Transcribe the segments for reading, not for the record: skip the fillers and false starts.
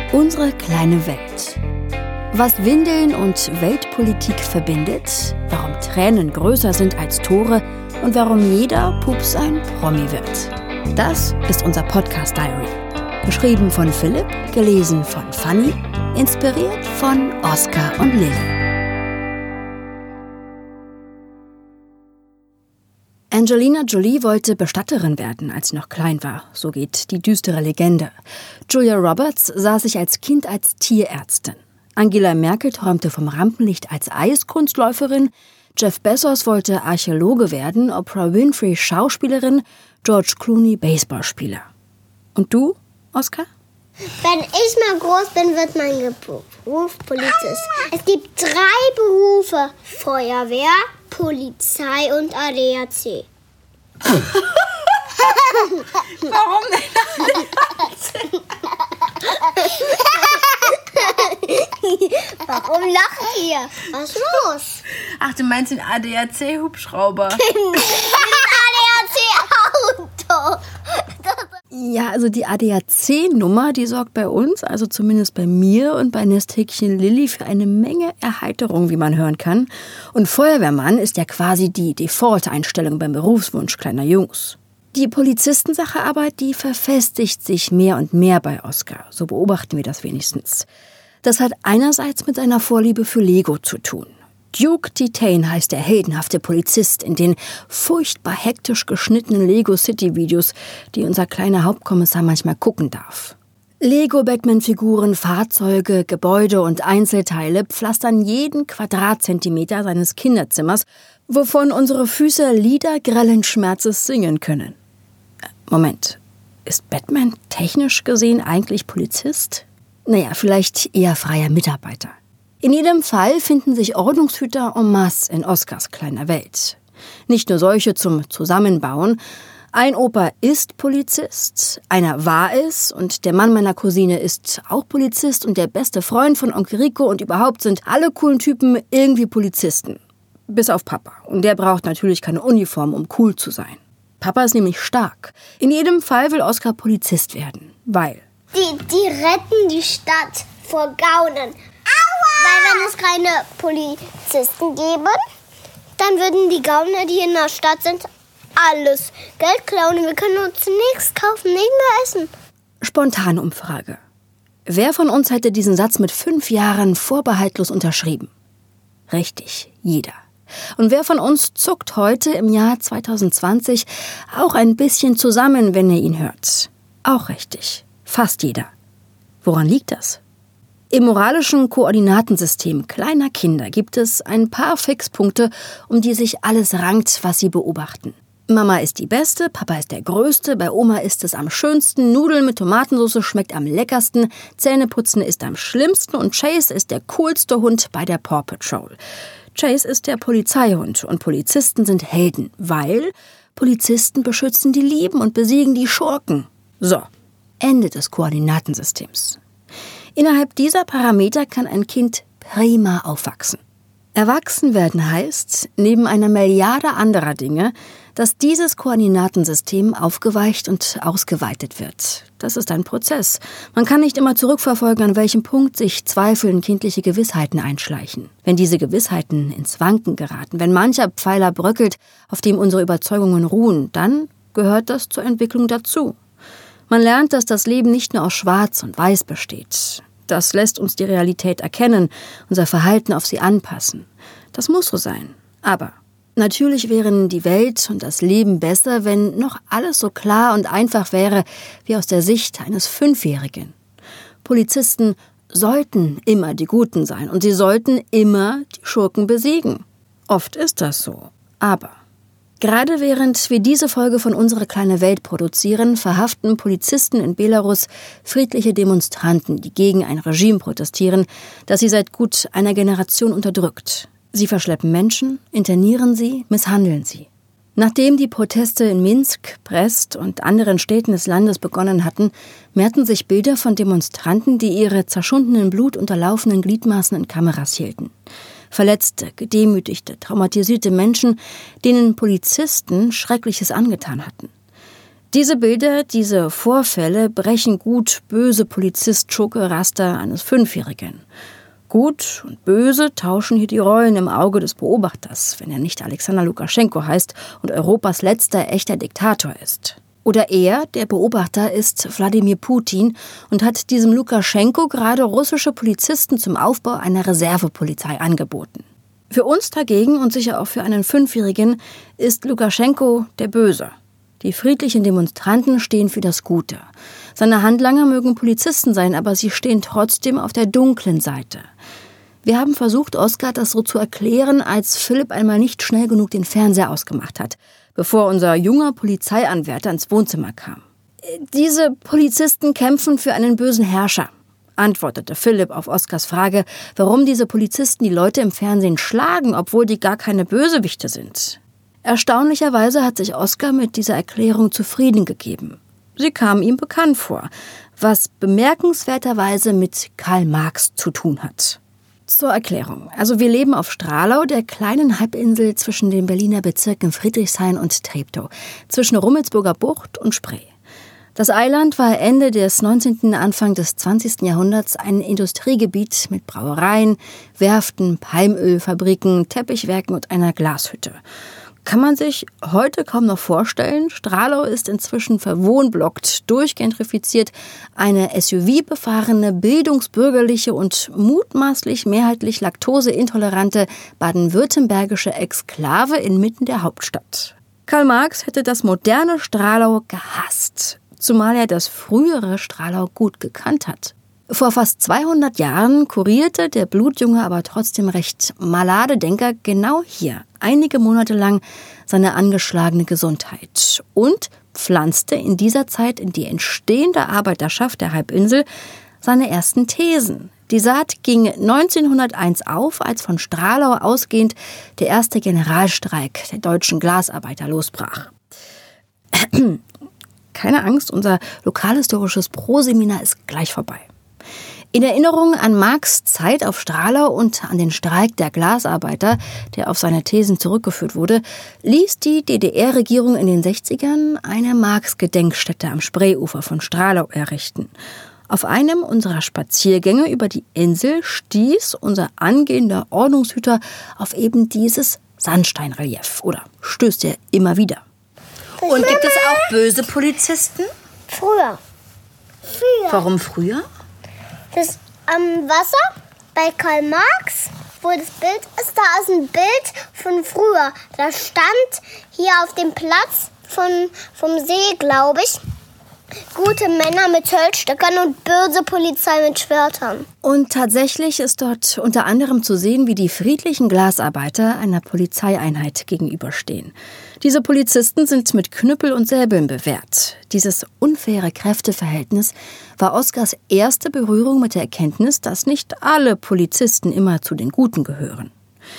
Unsere kleine Welt. Was Windeln und Weltpolitik verbindet, warum Tränen größer sind als Tore und warum jeder Pups ein Promi wird. Das ist unser Podcast-Diary. Geschrieben von Philipp, gelesen von Fanny, inspiriert von Oskar und Lilly. Angelina Jolie wollte Bestatterin werden, als sie noch klein war. So geht die düstere Legende. Julia Roberts sah sich als Kind als Tierärztin. Angela Merkel träumte vom Rampenlicht als Eiskunstläuferin. Jeff Bezos wollte Archäologe werden, Oprah Winfrey Schauspielerin, George Clooney Baseballspieler. Und du, Oskar? Wenn ich mal groß bin, wird mein Beruf Polizist. Es gibt 3 Berufe: Feuerwehr, Polizei und ADAC. Warum denn ADAC? Warum lacht ihr? Was ist los? Ach, du meinst den ADAC-Hubschrauber? ADAC-Auto. Ja, also die ADAC-Nummer, die sorgt bei uns, also zumindest bei mir und bei Nesthäkchen Lilly, für eine Menge Erheiterung, wie man hören kann. Und Feuerwehrmann ist ja quasi die Default-Einstellung beim Berufswunsch kleiner Jungs. Die Polizistensache aber, die verfestigt sich mehr und mehr bei Oskar. So beobachten wir das wenigstens. Das hat einerseits mit seiner Vorliebe für Lego zu tun. Duke Titane heißt der heldenhafte Polizist in den furchtbar hektisch geschnittenen Lego-City-Videos, die unser kleiner Hauptkommissar manchmal gucken darf. Lego-Batman-Figuren, Fahrzeuge, Gebäude und Einzelteile pflastern jeden Quadratzentimeter seines Kinderzimmers, wovon unsere Füße Lieder grellen Schmerzes singen können. Moment, ist Batman technisch gesehen eigentlich Polizist? Naja, vielleicht eher freier Mitarbeiter. In jedem Fall finden sich Ordnungshüter en masse in Oskars kleiner Welt. Nicht nur solche zum Zusammenbauen. Ein Opa ist Polizist, einer war es und der Mann meiner Cousine ist auch Polizist und der beste Freund von Onkel Rico und überhaupt sind alle coolen Typen irgendwie Polizisten. Bis auf Papa. Und der braucht natürlich keine Uniform, um cool zu sein. Papa ist nämlich stark. In jedem Fall will Oskar Polizist werden, weil... Die retten die Stadt vor Gaunern. Weil wenn es keine Polizisten gäbe, dann würden die Gauner, die in der Stadt sind, alles Geld klauen und wir können uns nichts kaufen, nicht mehr essen. Spontane Umfrage. Wer von uns hätte diesen Satz mit 5 Jahren vorbehaltlos unterschrieben? Richtig, jeder. Und wer von uns zuckt heute im Jahr 2020 auch ein bisschen zusammen, wenn er ihn hört? Auch richtig, fast jeder. Woran liegt das? Im moralischen Koordinatensystem kleiner Kinder gibt es ein paar Fixpunkte, um die sich alles rankt, was sie beobachten. Mama ist die Beste, Papa ist der Größte, bei Oma ist es am schönsten, Nudeln mit Tomatensauce schmeckt am leckersten, Zähneputzen ist am schlimmsten und Chase ist der coolste Hund bei der Paw Patrol. Chase ist der Polizeihund und Polizisten sind Helden, weil Polizisten beschützen die Lieben und besiegen die Schurken. So, Ende des Koordinatensystems. Innerhalb dieser Parameter kann ein Kind prima aufwachsen. Erwachsen werden heißt, neben einer Milliarde anderer Dinge, dass dieses Koordinatensystem aufgeweicht und ausgeweitet wird. Das ist ein Prozess. Man kann nicht immer zurückverfolgen, an welchem Punkt sich Zweifel in kindliche Gewissheiten einschleichen. Wenn diese Gewissheiten ins Wanken geraten, wenn mancher Pfeiler bröckelt, auf dem unsere Überzeugungen ruhen, dann gehört das zur Entwicklung dazu. Man lernt, dass das Leben nicht nur aus Schwarz und Weiß besteht. Das lässt uns die Realität erkennen, unser Verhalten auf sie anpassen. Das muss so sein. Aber natürlich wären die Welt und das Leben besser, wenn noch alles so klar und einfach wäre wie aus der Sicht eines 5-Jährigen. Polizisten sollten immer die Guten sein und sie sollten immer die Schurken besiegen. Oft ist das so. Aber gerade während wir diese Folge von Unsere kleine Welt produzieren, verhaften Polizisten in Belarus friedliche Demonstranten, die gegen ein Regime protestieren, das sie seit gut einer Generation unterdrückt. Sie verschleppen Menschen, internieren sie, misshandeln sie. Nachdem die Proteste in Minsk, Brest und anderen Städten des Landes begonnen hatten, mehrten sich Bilder von Demonstranten, die ihre zerschundenen, blutunterlaufenen Gliedmaßen in Kameras hielten. Verletzte, gedemütigte, traumatisierte Menschen, denen Polizisten Schreckliches angetan hatten. Diese Bilder, diese Vorfälle brechen gut-böse Polizist-Schurke-Raster eines 5-Jährigen. Gut und böse tauschen hier die Rollen im Auge des Beobachters, wenn er nicht Alexander Lukaschenko heißt und Europas letzter echter Diktator ist. Oder er, der Beobachter, ist Wladimir Putin und hat diesem Lukaschenko gerade russische Polizisten zum Aufbau einer Reservepolizei angeboten. Für uns dagegen und sicher auch für einen 5-Jährigen ist Lukaschenko der Böse. Die friedlichen Demonstranten stehen für das Gute. Seine Handlanger mögen Polizisten sein, aber sie stehen trotzdem auf der dunklen Seite. Wir haben versucht, Oskar das so zu erklären, als Philipp einmal nicht schnell genug den Fernseher ausgemacht hat, bevor unser junger Polizeianwärter ins Wohnzimmer kam. Diese Polizisten kämpfen für einen bösen Herrscher, antwortete Philipp auf Oskars Frage, warum diese Polizisten die Leute im Fernsehen schlagen, obwohl die gar keine Bösewichte sind. Erstaunlicherweise hat sich Oskar mit dieser Erklärung zufrieden gegeben. Sie kam ihm bekannt vor, was bemerkenswerterweise mit Karl Marx zu tun hat. Zur Erklärung. Also wir leben auf Stralau, der kleinen Halbinsel zwischen den Berliner Bezirken Friedrichshain und Treptow, zwischen Rummelsburger Bucht und Spree. Das Eiland war Ende des 19., Anfang des 20. Jahrhunderts ein Industriegebiet mit Brauereien, Werften, Palmölfabriken, Teppichwerken und einer Glashütte. Kann man sich heute kaum noch vorstellen. Stralau ist inzwischen verwohnblockt, durchgentrifiziert, eine SUV-befahrene, bildungsbürgerliche und mutmaßlich mehrheitlich laktoseintolerante baden-württembergische Exklave inmitten der Hauptstadt. Karl Marx hätte das moderne Stralau gehasst, zumal er das frühere Stralau gut gekannt hat. Vor fast 200 Jahren kurierte der blutjunge, aber trotzdem recht malade Denker genau hier einige Monate lang seine angeschlagene Gesundheit und pflanzte in dieser Zeit in die entstehende Arbeiterschaft der Halbinsel seine ersten Thesen. Die Saat ging 1901 auf, als von Stralau ausgehend der erste Generalstreik der deutschen Glasarbeiter losbrach. Keine Angst, unser lokalhistorisches Proseminar ist gleich vorbei. In Erinnerung an Marx' Zeit auf Stralau und an den Streik der Glasarbeiter, der auf seine Thesen zurückgeführt wurde, ließ die DDR-Regierung in den 60ern eine Marx-Gedenkstätte am Spreeufer von Stralau errichten. Auf einem unserer Spaziergänge über die Insel stieß unser angehender Ordnungshüter auf eben dieses Sandsteinrelief. Oder stößt er immer wieder. Und gibt es auch böse Polizisten? Früher. Warum früher? Das am Wasser bei Karl Marx, wo das Bild ist, da ist ein Bild von früher. Da stand hier auf dem Platz vom See, glaube ich, gute Männer mit Holzstöckern und böse Polizei mit Schwertern. Und tatsächlich ist dort unter anderem zu sehen, wie die friedlichen Glasarbeiter einer Polizeieinheit gegenüberstehen. Diese Polizisten sind mit Knüppel und Säbeln bewehrt. Dieses unfaire Kräfteverhältnis war Oskars erste Berührung mit der Erkenntnis, dass nicht alle Polizisten immer zu den Guten gehören.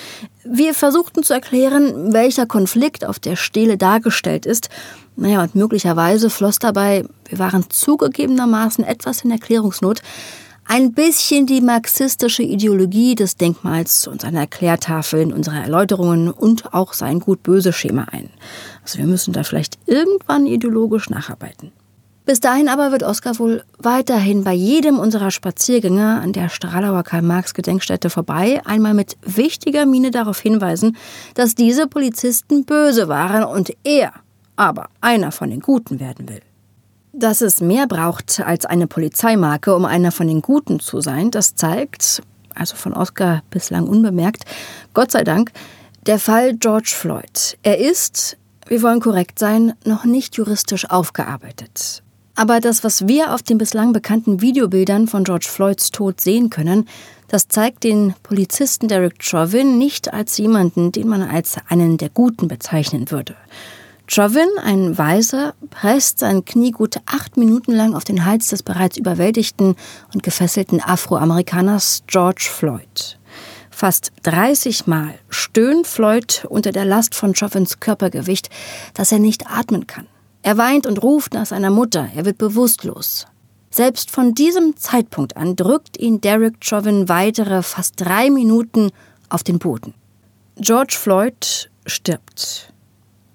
Wir versuchten zu erklären, welcher Konflikt auf der Stele dargestellt ist. Und möglicherweise floss dabei, wir waren zugegebenermaßen etwas in Erklärungsnot, ein bisschen die marxistische Ideologie des Denkmals und seiner Erklärtafeln, unserer Erläuterungen und auch sein Gut-Böse-Schema ein. Also wir müssen da vielleicht irgendwann ideologisch nacharbeiten. Bis dahin aber wird Oskar wohl weiterhin bei jedem unserer Spaziergänge an der Stralauer Karl-Marx-Gedenkstätte vorbei einmal mit wichtiger Miene darauf hinweisen, dass diese Polizisten böse waren und er aber einer von den Guten werden will. Dass es mehr braucht als eine Polizeimarke, um einer von den Guten zu sein, das zeigt, also von Oskar bislang unbemerkt, Gott sei Dank, der Fall George Floyd. Er ist, wir wollen korrekt sein, noch nicht juristisch aufgearbeitet. Aber das, was wir auf den bislang bekannten Videobildern von George Floyds Tod sehen können, das zeigt den Polizisten Derek Chauvin nicht als jemanden, den man als einen der Guten bezeichnen würde. Chauvin, ein Weißer, presst sein Knie gut 8 Minuten lang auf den Hals des bereits überwältigten und gefesselten Afroamerikaners George Floyd. Fast 30 Mal stöhnt Floyd unter der Last von Chauvins Körpergewicht, dass er nicht atmen kann. Er weint und ruft nach seiner Mutter, er wird bewusstlos. Selbst von diesem Zeitpunkt an drückt ihn Derek Chauvin weitere fast 3 Minuten auf den Boden. George Floyd stirbt.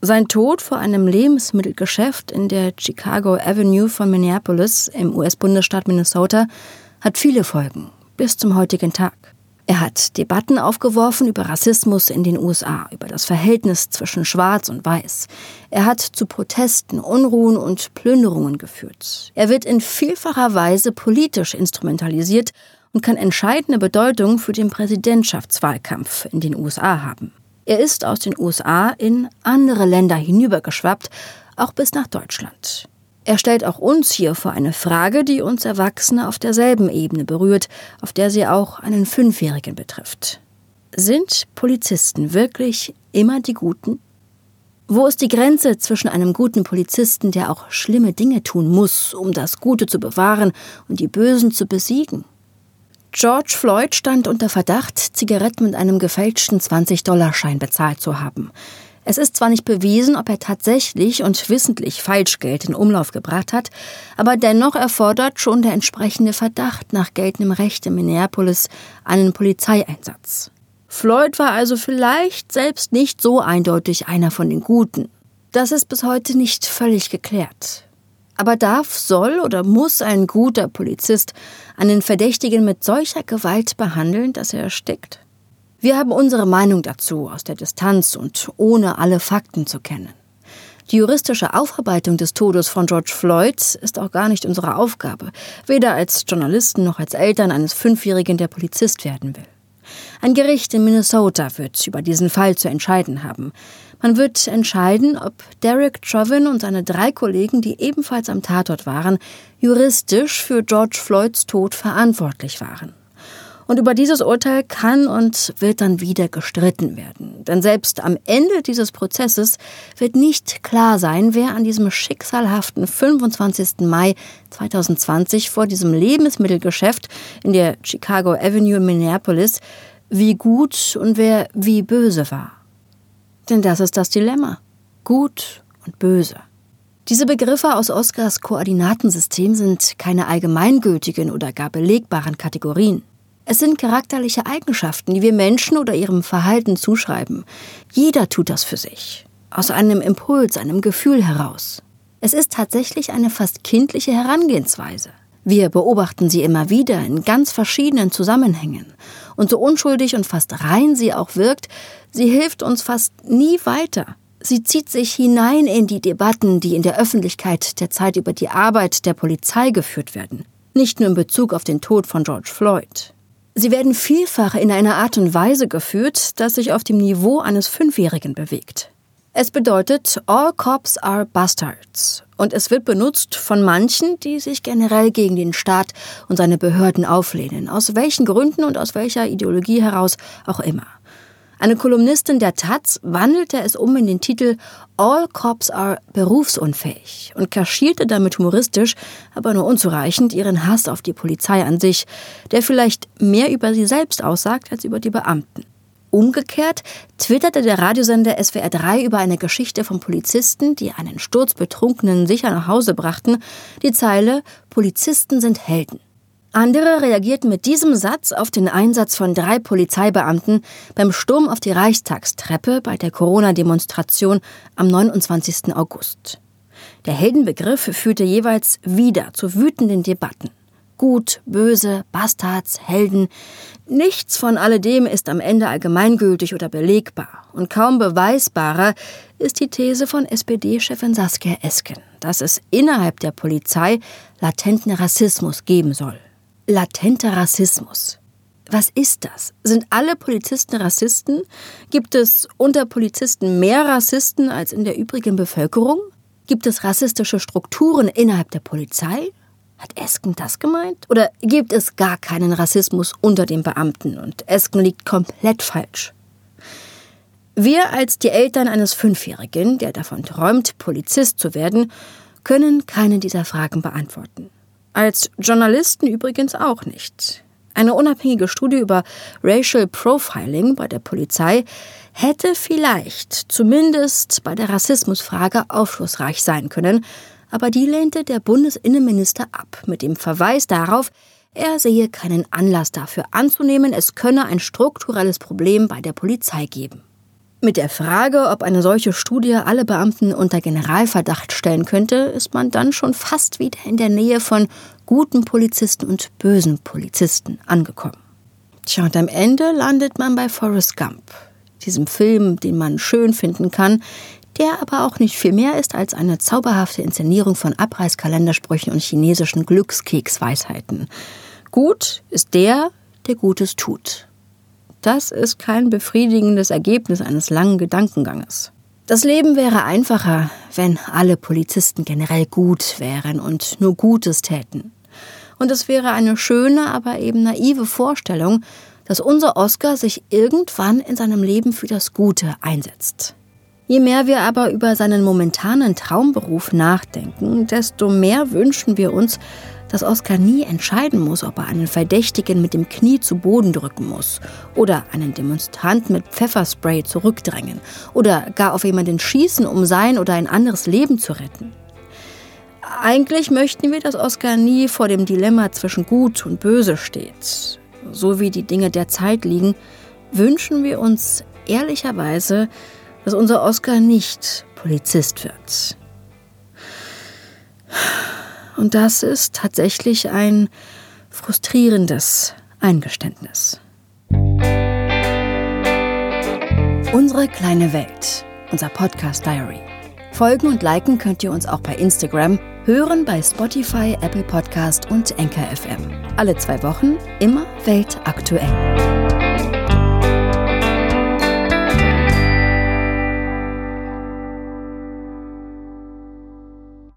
Sein Tod vor einem Lebensmittelgeschäft in der Chicago Avenue von Minneapolis im US-Bundesstaat Minnesota hat viele Folgen, bis zum heutigen Tag. Er hat Debatten aufgeworfen über Rassismus in den USA, über das Verhältnis zwischen Schwarz und Weiß. Er hat zu Protesten, Unruhen und Plünderungen geführt. Er wird in vielfacher Weise politisch instrumentalisiert und kann entscheidende Bedeutung für den Präsidentschaftswahlkampf in den USA haben. Er ist aus den USA in andere Länder hinübergeschwappt, auch bis nach Deutschland. Er stellt auch uns hier vor eine Frage, die uns Erwachsene auf derselben Ebene berührt, auf der sie auch einen 5-Jährigen betrifft. Sind Polizisten wirklich immer die Guten? Wo ist die Grenze zwischen einem guten Polizisten, der auch schlimme Dinge tun muss, um das Gute zu bewahren und die Bösen zu besiegen? George Floyd stand unter Verdacht, Zigaretten mit einem gefälschten 20-Dollar-Schein bezahlt zu haben. Es ist zwar nicht bewiesen, ob er tatsächlich und wissentlich Falschgeld in Umlauf gebracht hat, aber dennoch erfordert schon der entsprechende Verdacht nach geltendem Recht in Minneapolis einen Polizeieinsatz. Floyd war also vielleicht selbst nicht so eindeutig einer von den Guten. Das ist bis heute nicht völlig geklärt. Aber darf, soll oder muss ein guter Polizist einen Verdächtigen mit solcher Gewalt behandeln, dass er erstickt? Wir haben unsere Meinung dazu aus der Distanz und ohne alle Fakten zu kennen. Die juristische Aufarbeitung des Todes von George Floyd ist auch gar nicht unsere Aufgabe, weder als Journalisten noch als Eltern eines 5-Jährigen, der Polizist werden will. Ein Gericht in Minnesota wird über diesen Fall zu entscheiden haben. Man wird entscheiden, ob Derek Chauvin und seine 3 Kollegen, die ebenfalls am Tatort waren, juristisch für George Floyds Tod verantwortlich waren. Und über dieses Urteil kann und wird dann wieder gestritten werden. Denn selbst am Ende dieses Prozesses wird nicht klar sein, wer an diesem schicksalhaften 25. Mai 2020 vor diesem Lebensmittelgeschäft in der Chicago Avenue in Minneapolis wie gut und wer wie böse war. Denn das ist das Dilemma. Gut und böse. Diese Begriffe aus Oscars Koordinatensystem sind keine allgemeingültigen oder gar belegbaren Kategorien. Es sind charakterliche Eigenschaften, die wir Menschen oder ihrem Verhalten zuschreiben. Jeder tut das für sich. Aus einem Impuls, einem Gefühl heraus. Es ist tatsächlich eine fast kindliche Herangehensweise. Wir beobachten sie immer wieder in ganz verschiedenen Zusammenhängen. Und so unschuldig und fast rein sie auch wirkt, sie hilft uns fast nie weiter. Sie zieht sich hinein in die Debatten, die in der Öffentlichkeit derzeit über die Arbeit der Polizei geführt werden. Nicht nur in Bezug auf den Tod von George Floyd. Sie werden vielfach in einer Art und Weise geführt, das sich auf dem Niveau eines 5-Jährigen bewegt. Es bedeutet, all cops are bastards. Und es wird benutzt von manchen, die sich generell gegen den Staat und seine Behörden auflehnen. Aus welchen Gründen und aus welcher Ideologie heraus auch immer. Eine Kolumnistin der Taz wandelte es um in den Titel All Cops are berufsunfähig und kaschierte damit humoristisch, aber nur unzureichend, ihren Hass auf die Polizei an sich, der vielleicht mehr über sie selbst aussagt als über die Beamten. Umgekehrt twitterte der Radiosender SWR 3 über eine Geschichte von Polizisten, die einen Sturzbetrunkenen sicher nach Hause brachten, die Zeile »Polizisten sind Helden«. Andere reagierten mit diesem Satz auf den Einsatz von 3 Polizeibeamten beim Sturm auf die Reichstagstreppe bei der Corona-Demonstration am 29. August. Der Heldenbegriff führte jeweils wieder zu wütenden Debatten. Gut, böse, Bastards, Helden. Nichts von alledem ist am Ende allgemeingültig oder belegbar. Und kaum beweisbarer ist die These von SPD-Chefin Saskia Esken, dass es innerhalb der Polizei latenten Rassismus geben soll. Latenter Rassismus. Was ist das? Sind alle Polizisten Rassisten? Gibt es unter Polizisten mehr Rassisten als in der übrigen Bevölkerung? Gibt es rassistische Strukturen innerhalb der Polizei? Hat Esken das gemeint? Oder gibt es gar keinen Rassismus unter den Beamten und Esken liegt komplett falsch? Wir als die Eltern eines 5-Jährigen, der davon träumt, Polizist zu werden, können keine dieser Fragen beantworten. Als Journalisten übrigens auch nicht. Eine unabhängige Studie über Racial Profiling bei der Polizei hätte vielleicht zumindest bei der Rassismusfrage aufschlussreich sein können, aber die lehnte der Bundesinnenminister ab, mit dem Verweis darauf, er sehe keinen Anlass dafür anzunehmen, es könne ein strukturelles Problem bei der Polizei geben. Mit der Frage, ob eine solche Studie alle Beamten unter Generalverdacht stellen könnte, ist man dann schon fast wieder in der Nähe von guten Polizisten und bösen Polizisten angekommen. Tja, und am Ende landet man bei Forrest Gump, diesem Film, den man schön finden kann, der aber auch nicht viel mehr ist als eine zauberhafte Inszenierung von Abreißkalendersprüchen und chinesischen Glückskeksweisheiten. Gut ist der Gutes tut. Das ist kein befriedigendes Ergebnis eines langen Gedankenganges. Das Leben wäre einfacher, wenn alle Polizisten generell gut wären und nur Gutes täten. Und es wäre eine schöne, aber eben naive Vorstellung, dass unser Oscar sich irgendwann in seinem Leben für das Gute einsetzt. Je mehr wir aber über seinen momentanen Traumberuf nachdenken, desto mehr wünschen wir uns, dass Oscar nie entscheiden muss, ob er einen Verdächtigen mit dem Knie zu Boden drücken muss oder einen Demonstranten mit Pfefferspray zurückdrängen oder gar auf jemanden schießen, um sein oder ein anderes Leben zu retten. Eigentlich möchten wir, dass Oscar nie vor dem Dilemma zwischen Gut und Böse steht. So wie die Dinge der Zeit liegen, wünschen wir uns ehrlicherweise, dass unser Oscar nicht Polizist wird. Und das ist tatsächlich ein frustrierendes Eingeständnis. Unsere kleine Welt, unser Podcast Diary. Folgen und liken könnt ihr uns auch bei Instagram, hören bei Spotify, Apple Podcast und Anchor FM. Alle 2 Wochen, immer weltaktuell.